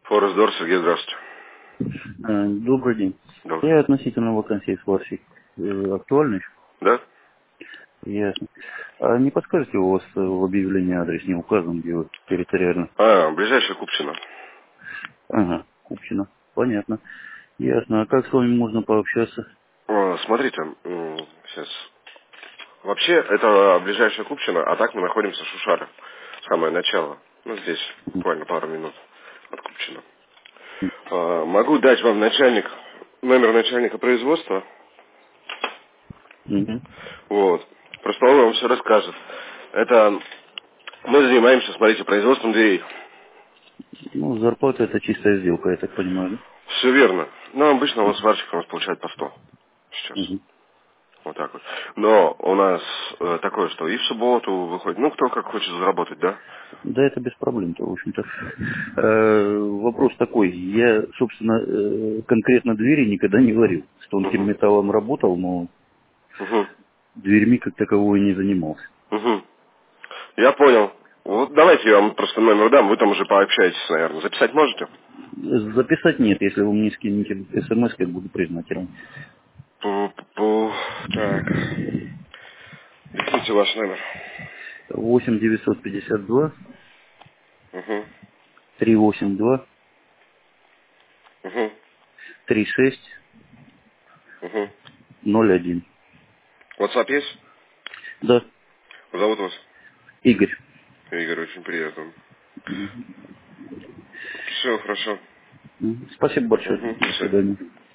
Форест Дор, Сергей, здравствуйте. Добрый день. Добрый. Я относительно вакансии с вашей актуальной. Да? Ясно. А не подскажете, у вас в объявлении адрес не указан, где вот территориально? Ближайшая Купчино. Ага, Купчино. Понятно. Ясно. А как с вами можно пообщаться? Смотрите, сейчас. Вообще, это ближайшая Купчино, а так мы находимся в Шушаре. Самое начало. Ну, здесь буквально пару минут от Купчино. Могу дать вам номер начальника производства. Угу. Вот. Просто он вам все расскажет. Это мы занимаемся, смотрите, производством дверей. Ну, зарплата это чистая сделка, я так понимаю, да? Все верно. Но обычно он сварщик у нас получает по 100 сейчас. Угу. Вот так вот. Но у нас такое, что и в субботу выходит, ну, кто как хочет заработать, да? Да, это без проблем-то, в общем-то. Вопрос такой. Я, собственно, конкретно двери никогда не варил. С тонким Угу. металлом работал, но Угу. дверьми как таковой не занимался. Угу. Я понял. Вот давайте я вам просто номер дам, вы там уже пообщаетесь, наверное. Записать можете? Записать нет, если вы мне скинете смс, я буду признателен. Пу-пу-пу. Так. Диктуйте ваш номер. 8 952 Угу. 382 Угу. 3601. Угу. WhatsApp есть? Да, Зовут вас? Игорь. Игорь, очень приятно. Все, хорошо. Спасибо большое. Угу. До До свидания. свидания.